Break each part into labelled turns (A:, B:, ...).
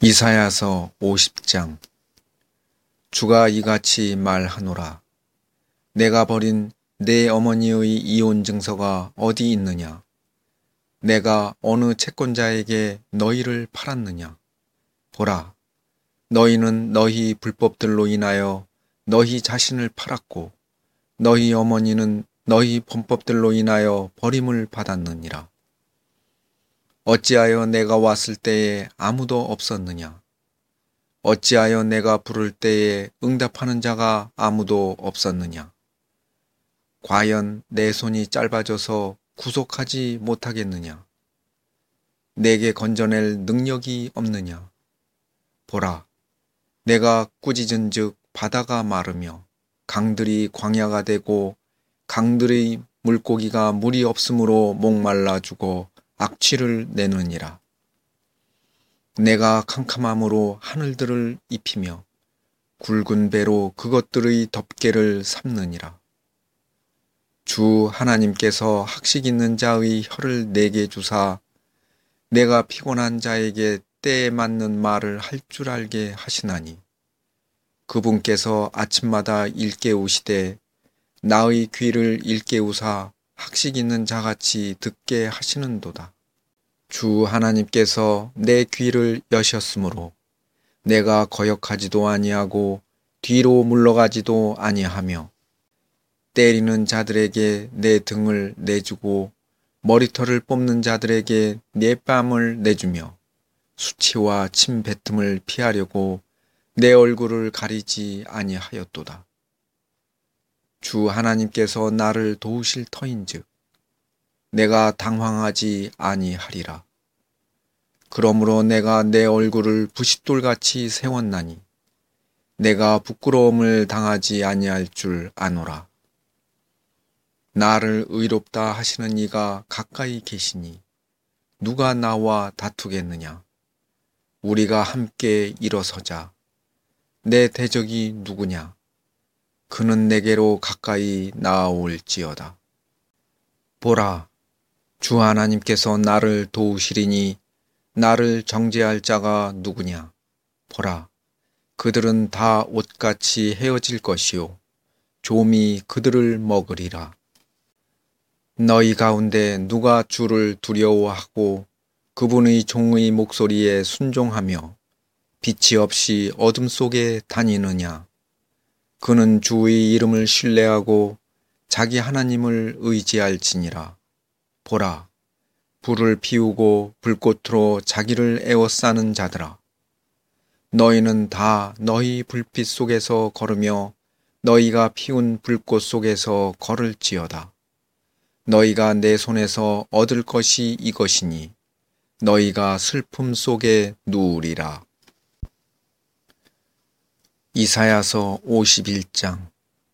A: 이사야서 50장. 주가 이같이 말하노라. 내가 버린 내 어머니의 이혼 증서가 어디 있느냐? 내가 어느 채권자에게 너희를 팔았느냐? 보라, 너희는 너희 불법들로 인하여 너희 자신을 팔았고 너희 어머니는 너희 범법들로 인하여 버림을 받았느니라. 어찌하여 내가 왔을 때에 아무도 없었느냐? 어찌하여 내가 부를 때에 응답하는 자가 아무도 없었느냐? 과연 내 손이 짧아져서 구속하지 못하겠느냐? 내게 건져낼 능력이 없느냐? 보라, 내가 꾸짖은 즉 바다가 마르며 강들이 광야가 되고 강들의 물고기가 물이 없으므로 목말라 죽어 악취를 내느니라. 내가 캄캄함으로 하늘들을 입히며 굵은 배로 그것들의 덮개를 삼느니라. 주 하나님께서 학식 있는 자의 혀를 내게 주사 내가 피곤한 자에게 때에 맞는 말을 할 줄 알게 하시나니 그분께서 아침마다 일깨우시되 나의 귀를 일깨우사 학식 있는 자같이 듣게 하시는도다. 주 하나님께서 내 귀를 여셨으므로 내가 거역하지도 아니하고 뒤로 물러가지도 아니하며 때리는 자들에게 내 등을 내주고 머리털을 뽑는 자들에게 내 뺨을 내주며 수치와 침 뱉음을 피하려고 내 얼굴을 가리지 아니하였도다. 주 하나님께서 나를 도우실 터인즉 내가 당황하지 아니하리라. 그러므로 내가 내 얼굴을 부싯돌같이 세웠나니 내가 부끄러움을 당하지 아니할 줄 아노라. 나를 의롭다 하시는 이가 가까이 계시니 누가 나와 다투겠느냐? 우리가 함께 일어서자. 내 대적이 누구냐? 그는 내게로 가까이 나아올지어다. 보라, 주 하나님께서 나를 도우시리니 나를 정죄할 자가 누구냐? 보라, 그들은 다 옷같이 헤어질 것이요 좀이 그들을 먹으리라. 너희 가운데 누가 주를 두려워하고 그분의 종의 목소리에 순종하며 빛이 없이 어둠 속에 다니느냐? 그는 주의 이름을 신뢰하고 자기 하나님을 의지할지니라. 보라, 불을 피우고 불꽃으로 자기를 에워싸는 자들아. 너희는 다 너희 불빛 속에서 걸으며 너희가 피운 불꽃 속에서 걸을지어다. 너희가 내 손에서 얻을 것이 이것이니 너희가 슬픔 속에 누우리라. 이사야서 51장.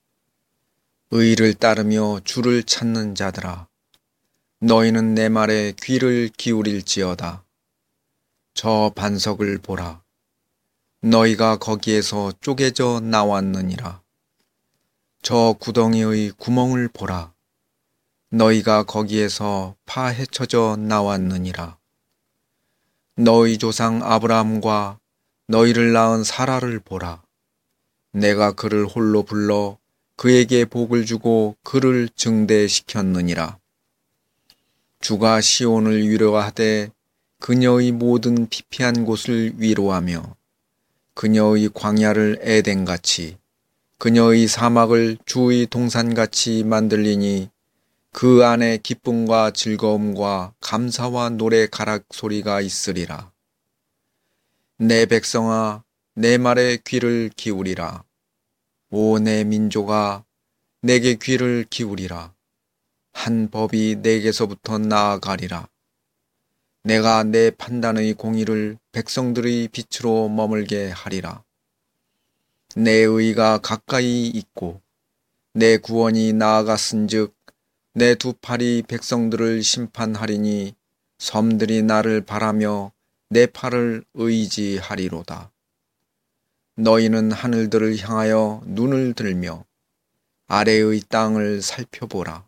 A: 의를 따르며 주를 찾는 자들아, 너희는 내 말에 귀를 기울일지어다. 저 반석을 보라. 너희가 거기에서 쪼개져 나왔느니라. 저 구덩이의 구멍을 보라. 너희가 거기에서 파헤쳐져 나왔느니라. 너희 조상 아브라함과 너희를 낳은 사라를 보라. 내가 그를 홀로 불러 그에게 복을 주고 그를 증대시켰느니라. 주가 시온을 위로하되 그녀의 모든 피폐한 곳을 위로하며 그녀의 광야를 에덴같이 그녀의 사막을 주의 동산같이 만들리니 그 안에 기쁨과 즐거움과 감사와 노래 가락 소리가 있으리라. 내 백성아, 내 말에 귀를 기울이라. 오 내 민족아, 내게 귀를 기울이라. 한 법이 내게서부터 나아가리라. 내가 내 판단의 공의를 백성들의 빛으로 머물게 하리라. 내 의가 가까이 있고 내 구원이 나아갔은즉 내 두 팔이 백성들을 심판하리니 섬들이 나를 바라며 내 팔을 의지하리로다. 너희는 하늘들을 향하여 눈을 들며 아래의 땅을 살펴보라.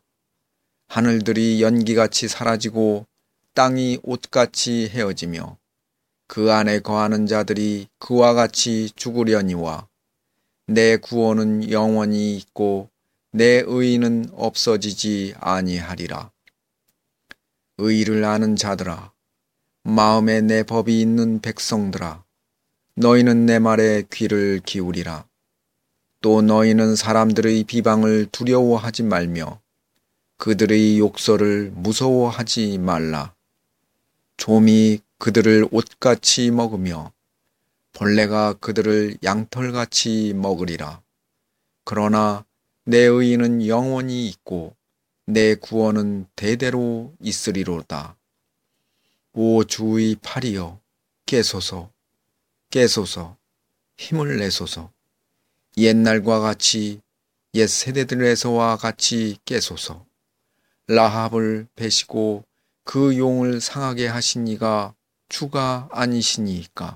A: 하늘들이 연기같이 사라지고 땅이 옷같이 헤어지며 그 안에 거하는 자들이 그와 같이 죽으려니와 내 구원은 영원히 있고 내 의의는 없어지지 아니하리라. 의의를 아는 자들아, 마음에 내 법이 있는 백성들아, 너희는 내 말에 귀를 기울이라. 또 너희는 사람들의 비방을 두려워하지 말며 그들의 욕설을 무서워하지 말라. 좀이 그들을 옷같이 먹으며 벌레가 그들을 양털같이 먹으리라. 그러나 내 의의는 영원히 있고 내 구원은 대대로 있으리로다. 오 주의 팔이여, 깨소서, 깨소서, 힘을 내소서. 옛날과 같이 옛 세대들에서와 같이 깨소서. 라합을 베시고 그 용을 상하게 하신 이가 주가 아니시니이까.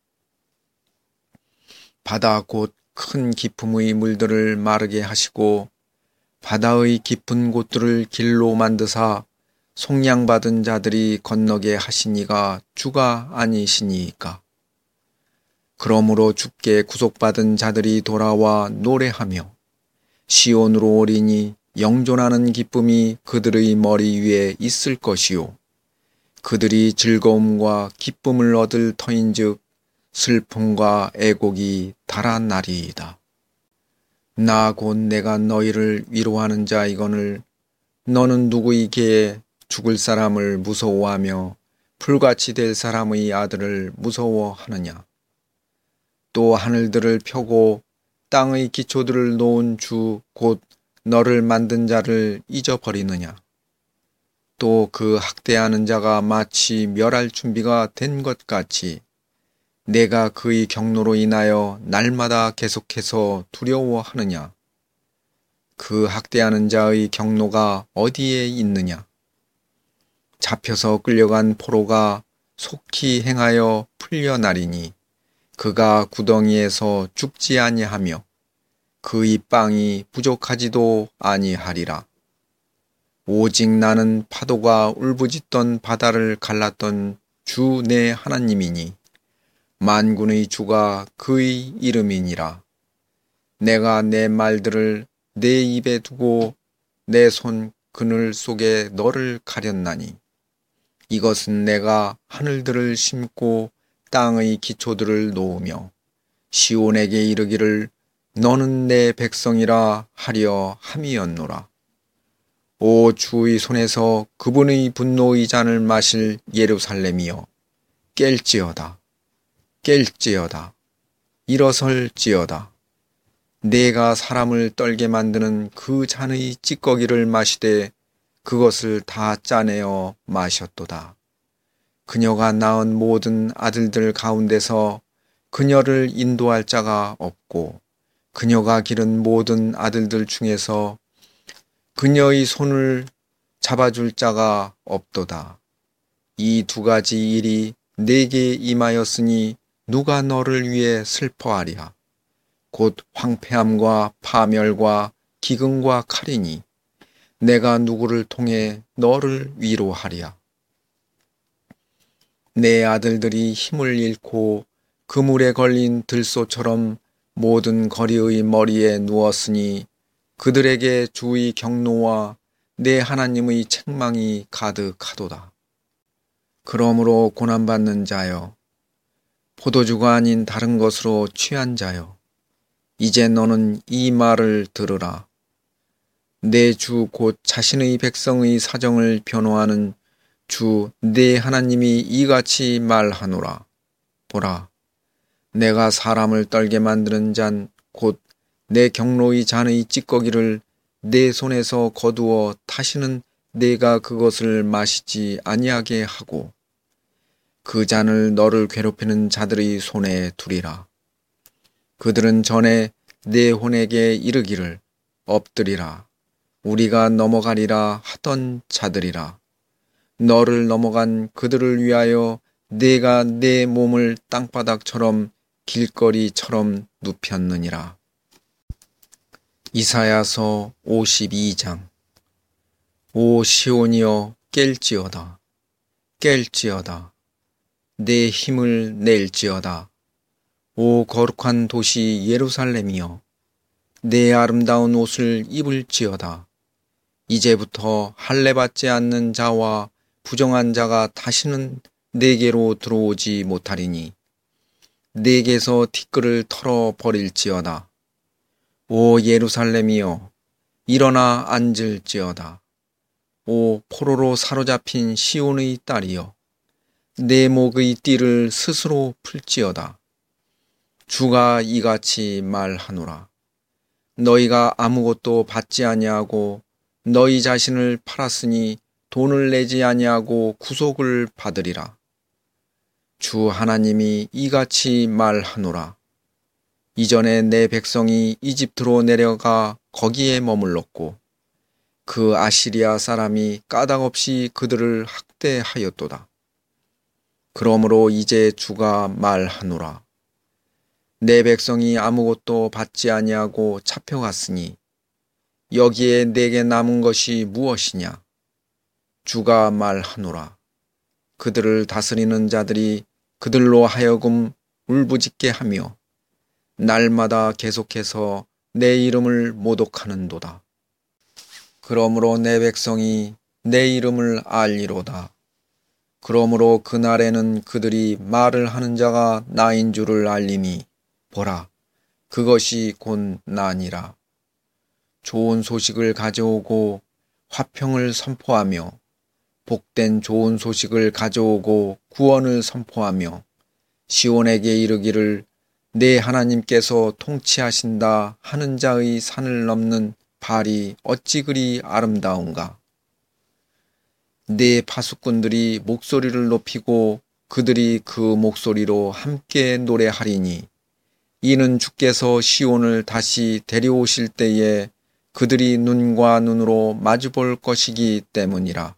A: 바다 곧 큰 기품의 물들을 마르게 하시고 바다의 깊은 곳들을 길로 만드사 속량받은 자들이 건너게 하신 이가 주가 아니시니이까. 그러므로 주께 구속받은 자들이 돌아와 노래하며 시온으로 오리니 영존하는 기쁨이 그들의 머리 위에 있을 것이요 그들이 즐거움과 기쁨을 얻을 터인즉 슬픔과 애곡이 달아나리이다. 나 곧 내가 너희를 위로하는 자이거늘 너는 누구이기에 죽을 사람을 무서워하며 풀같이 될 사람의 아들을 무서워하느냐. 또 하늘들을 펴고 땅의 기초들을 놓은 주 곧 너를 만든 자를 잊어버리느냐. 또 그 학대하는 자가 마치 멸할 준비가 된 것 같이 내가 그의 경노로 인하여 날마다 계속해서 두려워하느냐. 그 학대하는 자의 경노가 어디에 있느냐. 잡혀서 끌려간 포로가 속히 행하여 풀려나리니 그가 구덩이에서 죽지 아니하며 그의 빵이 부족하지도 아니하리라. 오직 나는 파도가 울부짖던 바다를 갈랐던 주 내 하나님이니 만군의 주가 그의 이름이니라. 내가 내 말들을 내 입에 두고 내 손 그늘 속에 너를 가렸나니 이것은 내가 하늘들을 심고 땅의 기초들을 놓으며 시온에게 이르기를 너는 내 백성이라 하려 함이었노라. 오 주의 손에서 그분의 분노의 잔을 마실 예루살렘이여 깰지어다. 깰지어다. 일어설지어다. 내가 사람을 떨게 만드는 그 잔의 찌꺼기를 마시되 그것을 다 짜내어 마셨도다. 그녀가 낳은 모든 아들들 가운데서 그녀를 인도할 자가 없고 그녀가 기른 모든 아들들 중에서 그녀의 손을 잡아줄 자가 없도다. 이 두 가지 일이 내게 임하였으니 누가 너를 위해 슬퍼하랴. 곧 황폐함과 파멸과 기근과 칼이니 내가 누구를 통해 너를 위로하랴. 내 아들들이 힘을 잃고 그물에 걸린 들소처럼 모든 거리의 머리에 누웠으니 그들에게 주의 경노와 내 하나님의 책망이 가득하도다. 그러므로 고난받는 자여, 포도주가 아닌 다른 것으로 취한 자여, 이제 너는 이 말을 들으라. 내 주 곧 자신의 백성의 사정을 변호하는 주 내 하나님이 이같이 말하노라. 보라, 내가 사람을 떨게 만드는 잔 곧 내 경로의 잔의 찌꺼기를 내 손에서 거두어 다시는 내가 그것을 마시지 아니하게 하고 그 잔을 너를 괴롭히는 자들의 손에 두리라. 그들은 전에 내 혼에게 이르기를 엎드리라. 우리가 넘어가리라 하던 자들이라. 너를 넘어간 그들을 위하여 내가 내 몸을 땅바닥처럼 길거리처럼 눕혔느니라. 이사야서 52장. 오 시온이여 깰지어다. 깰지어다. 내 힘을 낼지어다. 오 거룩한 도시 예루살렘이여, 내 아름다운 옷을 입을지어다. 이제부터 할례받지 않는 자와 부정한 자가 다시는 내게로 들어오지 못하리니 내게서 티끌을 털어버릴지어다. 오 예루살렘이여, 일어나 앉을지어다. 오 포로로 사로잡힌 시온의 딸이여, 내 목의 띠를 스스로 풀지어다. 주가 이같이 말하노라. 너희가 아무것도 받지 아니하고 너희 자신을 팔았으니 돈을 내지 아니하고 구속을 받으리라. 주 하나님이 이같이 말하노라. 이전에 내 백성이 이집트로 내려가 거기에 머물렀고 그 아시리아 사람이 까닭없이 그들을 학대하였도다. 그러므로 이제 주가 말하노라. 내 백성이 아무것도 받지 아니하고 잡혀갔으니 여기에 내게 남은 것이 무엇이냐? 주가 말하노라. 그들을 다스리는 자들이 그들로 하여금 울부짖게 하며 날마다 계속해서 내 이름을 모독하는도다. 그러므로 내 백성이 내 이름을 알리로다. 그러므로 그날에는 그들이 말을 하는 자가 나인 줄을 알리니 보라, 그것이 곧 나니라. 좋은 소식을 가져오고 화평을 선포하며 복된 좋은 소식을 가져오고 구원을 선포하며 시온에게 이르기를 내 하나님께서 통치하신다 하는 자의 산을 넘는 발이 어찌 그리 아름다운가. 내 파수꾼들이 목소리를 높이고 그들이 그 목소리로 함께 노래하리니 이는 주께서 시온을 다시 데려오실 때에 그들이 눈과 눈으로 마주볼 것이기 때문이라.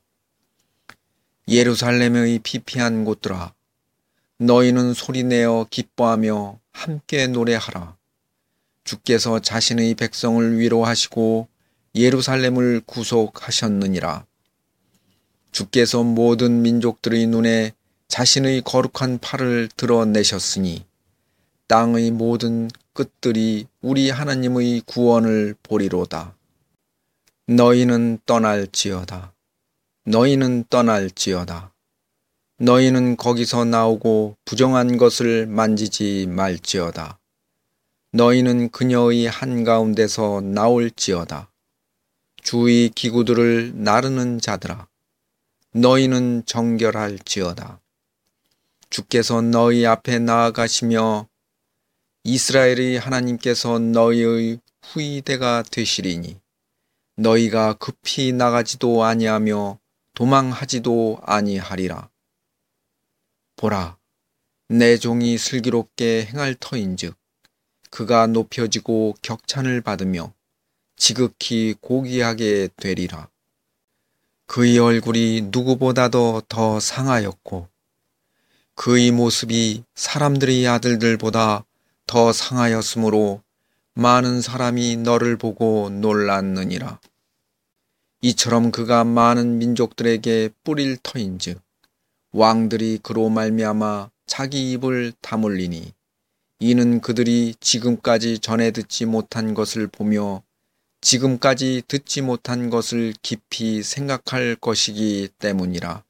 A: 예루살렘의 피피한 곳들아, 너희는 소리내어 기뻐하며 함께 노래하라. 주께서 자신의 백성을 위로하시고 예루살렘을 구속하셨느니라. 주께서 모든 민족들의 눈에 자신의 거룩한 팔을 드러내셨으니 땅의 모든 끝들이 우리 하나님의 구원을 보리로다. 너희는 떠날지어다. 너희는 떠날지어다. 너희는 거기서 나오고 부정한 것을 만지지 말지어다. 너희는 그녀의 한가운데서 나올지어다. 주의 기구들을 나르는 자들아, 너희는 정결할지어다. 주께서 너희 앞에 나아가시며 이스라엘의 하나님께서 너희의 후이대가 되시리니 너희가 급히 나가지도 아니하며 도망하지도 아니하리라. 보라, 내 종이 슬기롭게 행할 터인즉 그가 높여지고 격찬을 받으며 지극히 고귀하게 되리라. 그의 얼굴이 누구보다도 더 상하였고 그의 모습이 사람들의 아들들보다 더 상하였으므로 많은 사람이 너를 보고 놀랐느니라. 이처럼 그가 많은 민족들에게 뿌릴 터인즉 왕들이 그로 말미암아 자기 입을 다물리니 이는 그들이 지금까지 전에 듣지 못한 것을 보며 지금까지 듣지 못한 것을 깊이 생각할 것이기 때문이라.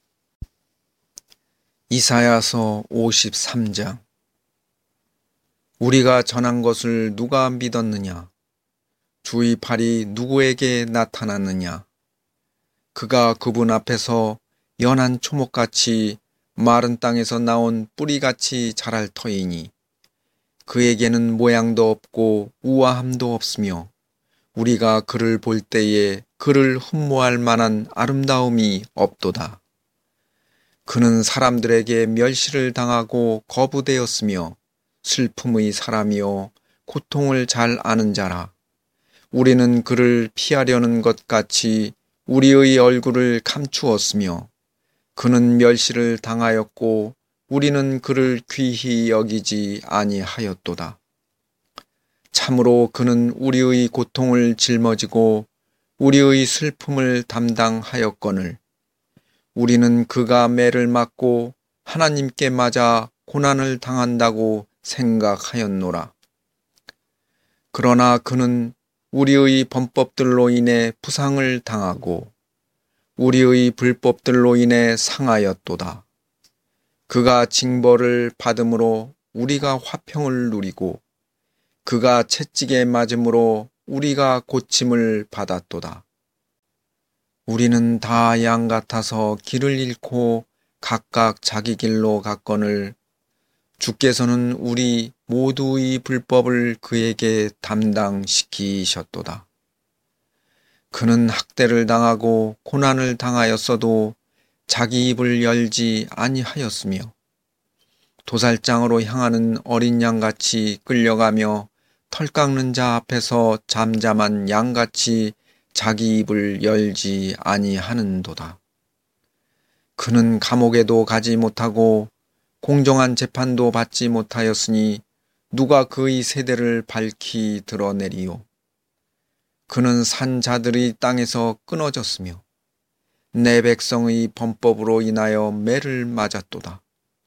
A: 이사야서 53장. 우리가 전한 것을 누가 믿었느냐? 주의 팔이 누구에게 나타났느냐? 그가 그분 앞에서 연한 초목같이 마른 땅에서 나온 뿌리같이 자랄 터이니 그에게는 모양도 없고 우아함도 없으며 우리가 그를 볼 때에 그를 흠모할 만한 아름다움이 없도다. 그는 사람들에게 멸시를 당하고 거부되었으며 슬픔의 사람이요 고통을 잘 아는 자라. 우리는 그를 피하려는 것 같이 우리의 얼굴을 감추었으며 그는 멸시를 당하였고 우리는 그를 귀히 여기지 아니하였도다. 참으로 그는 우리의 고통을 짊어지고 우리의 슬픔을 담당하였거늘 우리는 그가 매를 맞고 하나님께 맞아 고난을 당한다고 생각하였노라. 그러나 그는 우리의 범법들로 인해 부상을 당하고 우리의 불법들로 인해 상하였도다. 그가 징벌을 받음으로 우리가 화평을 누리고 그가 채찍에 맞음으로 우리가 고침을 받았도다. 우리는 다 양 같아서 길을 잃고 각각 자기 길로 갔거늘 주께서는 우리 모두의 불법을 그에게 담당시키셨도다. 그는 학대를 당하고 고난을 당하였어도 자기 입을 열지 아니하였으며 도살장으로 향하는 어린 양같이 끌려가며 털 깎는 자 앞에서 잠잠한 양같이 자기 입을 열지 아니하는도다. 그는 감옥에도 가지 못하고 공정한 재판도 받지 못하였으니 누가 그의 세대를 밝히 드러내리요. 그는 산 자들의 땅에서 끊어졌으며 내 백성의 범법으로 인하여 매를 맞았도다.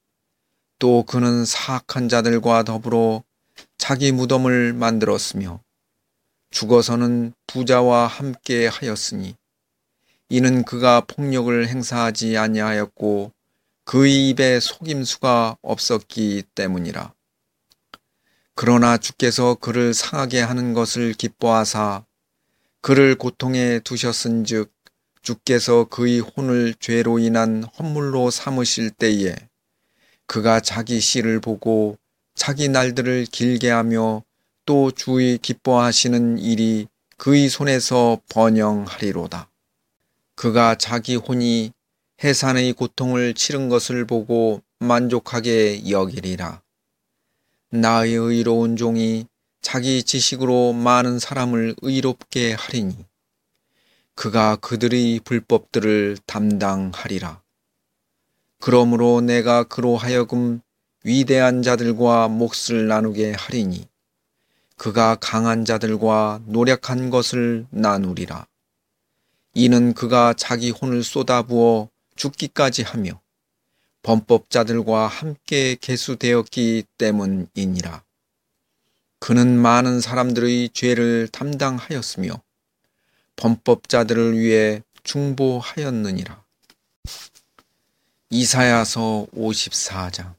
A: 또 그는 사악한 자들과 더불어 자기 무덤을 만들었으며 죽어서는 부자와 함께 하였으니 이는 그가 폭력을 행사하지 아니하였고 그의 입에 속임수가 없었기 때문이라. 그러나 주께서 그를 상하게 하는 것을 기뻐하사 그를 고통에 두셨은즉 주께서 그의 혼을 죄로 인한 헌물로 삼으실 때에 그가 자기 씨를 보고 자기 날들을 길게 하며 또 주의 기뻐하시는 일이 그의 손에서 번영하리로다. 그가 자기 혼이 해산의 고통을 치른 것을 보고 만족하게 여기리라. 나의 의로운 종이 자기 지식으로 많은 사람을 의롭게 하리니 그가 그들의 불법들을 담당하리라. 그러므로 내가 그로 하여금 위대한 자들과 몫을 나누게 하리니 그가 강한 자들과 노력한 것을 나누리라. 이는 그가 자기 혼을 쏟아부어 죽기까지 하며 범법자들과 함께 계수되었기 때문이니라. 그는 많은 사람들의 죄를 담당하였으며 범법자들을 위해 중보하였느니라. 이사야서 54장.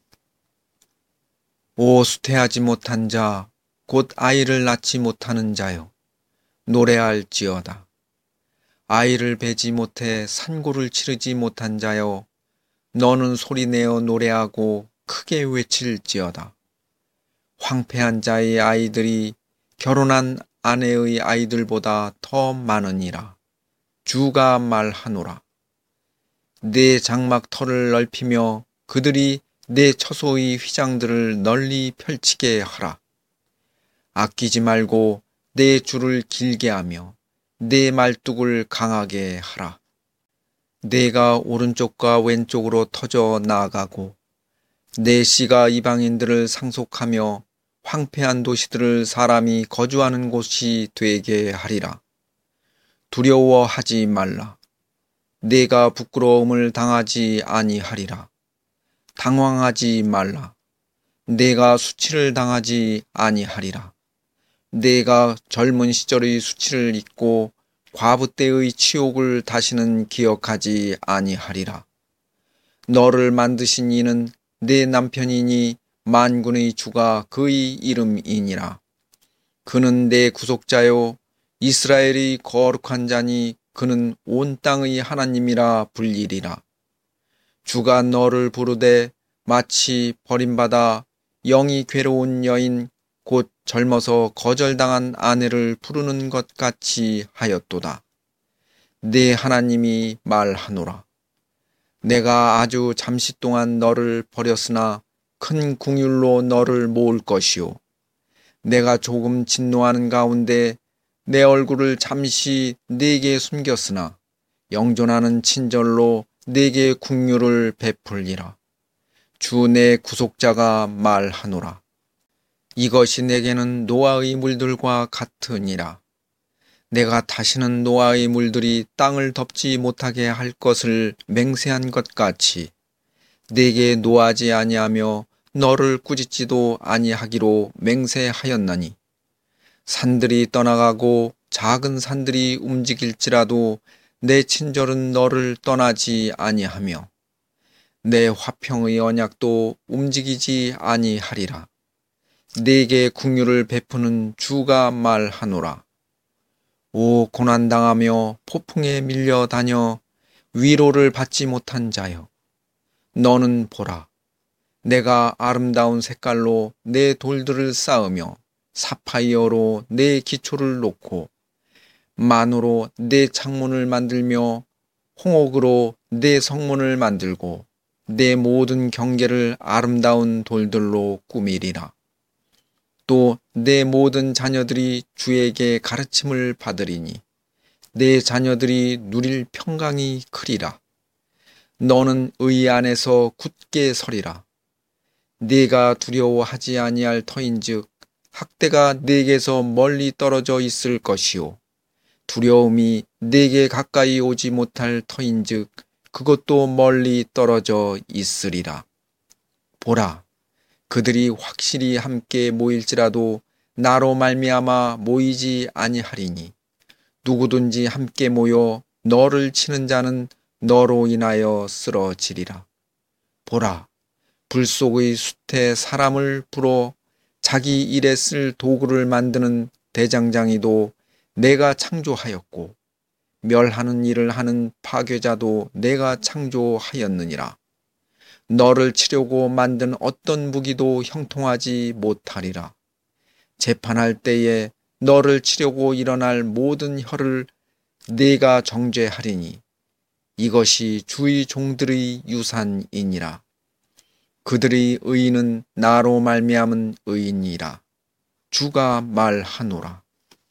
A: 오 수태하지 못한 자, 곧 아이를 낳지 못하는 자여, 노래할지어다. 아이를 베지 못해 산고를 치르지 못한 자여, 너는 소리내어 노래하고 크게 외칠지어다. 황폐한 자의 아이들이 결혼한 아내의 아이들보다 더 많으니라. 주가 말하노라. 내 장막 털을 넓히며 그들이 내 처소의 휘장들을 널리 펼치게 하라. 아끼지 말고 내 줄을 길게 하며 내 말뚝을 강하게 하라. 내가 오른쪽과 왼쪽으로 터져 나아가고 내 씨가 이방인들을 상속하며 황폐한 도시들을 사람이 거주하는 곳이 되게 하리라. 두려워하지 말라. 내가 부끄러움을 당하지 아니하리라. 당황하지 말라. 내가 수치를 당하지 아니하리라. 내가 젊은 시절의 수치를 잊고 과부 때의 치욕을 다시는 기억하지 아니하리라. 너를 만드신 이는 내 남편이니 만군의 주가 그의 이름이니라. 그는 내 구속자요 이스라엘의 거룩한 자니 그는 온 땅의 하나님이라 불리리라. 주가 너를 부르되 마치 버림받아 영이 괴로운 여인 곧 젊어서 거절당한 아내를 부르는 것 같이 하였도다. 내 하나님이 말하노라. 내가 아주 잠시 동안 너를 버렸으나 큰 긍휼로 너를 모을 것이요. 내가 조금 진노하는 가운데 내 얼굴을 잠시 네게 숨겼으나 영존하는 친절로 네게 긍휼을 베풀리라. 주 내 구속자가 말하노라. 이것이 내게는 노아의 물들과 같으니라. 내가 다시는 노아의 물들이 땅을 덮지 못하게 할 것을 맹세한 것 같이 내게 노하지 아니하며 너를 꾸짖지도 아니하기로 맹세하였나니 산들이 떠나가고 작은 산들이 움직일지라도 내 친절은 너를 떠나지 아니하며 내 화평의 언약도 움직이지 아니하리라. 내게 긍휼을 베푸는 주가 말하노라. 오 고난당하며 폭풍에 밀려 다녀 위로를 받지 못한 자여, 너는 보라, 내가 아름다운 색깔로 내 돌들을 쌓으며 사파이어로 내 기초를 놓고 만으로 내 창문을 만들며 홍옥으로 내 성문을 만들고 내 모든 경계를 아름다운 돌들로 꾸미리라. 또 내 모든 자녀들이 주에게 가르침을 받으리니 내 자녀들이 누릴 평강이 크리라. 너는 의 안에서 굳게 서리라. 네가 두려워하지 아니할 터인즉 학대가 네게서 멀리 떨어져 있을 것이요 두려움이 네게 가까이 오지 못할 터인즉 그것도 멀리 떨어져 있으리라. 보라, 그들이 확실히 함께 모일지라도 나로 말미암아 모이지 아니하리니 누구든지 함께 모여 너를 치는 자는 너로 인하여 쓰러지리라. 보라, 불 속의 숯에 사람을 불어 자기 일에 쓸 도구를 만드는 대장장이도 내가 창조하였고 멸하는 일을 하는 파괴자도 내가 창조하였느니라. 너를 치려고 만든 어떤 무기도 형통하지 못하리라. 재판할 때에 너를 치려고 일어날 모든 혀를 네가 정죄하리니 이것이 주의 종들의 유산이니라. 그들의 의인은 나로 말미암은 의인이라. 주가 말하노라.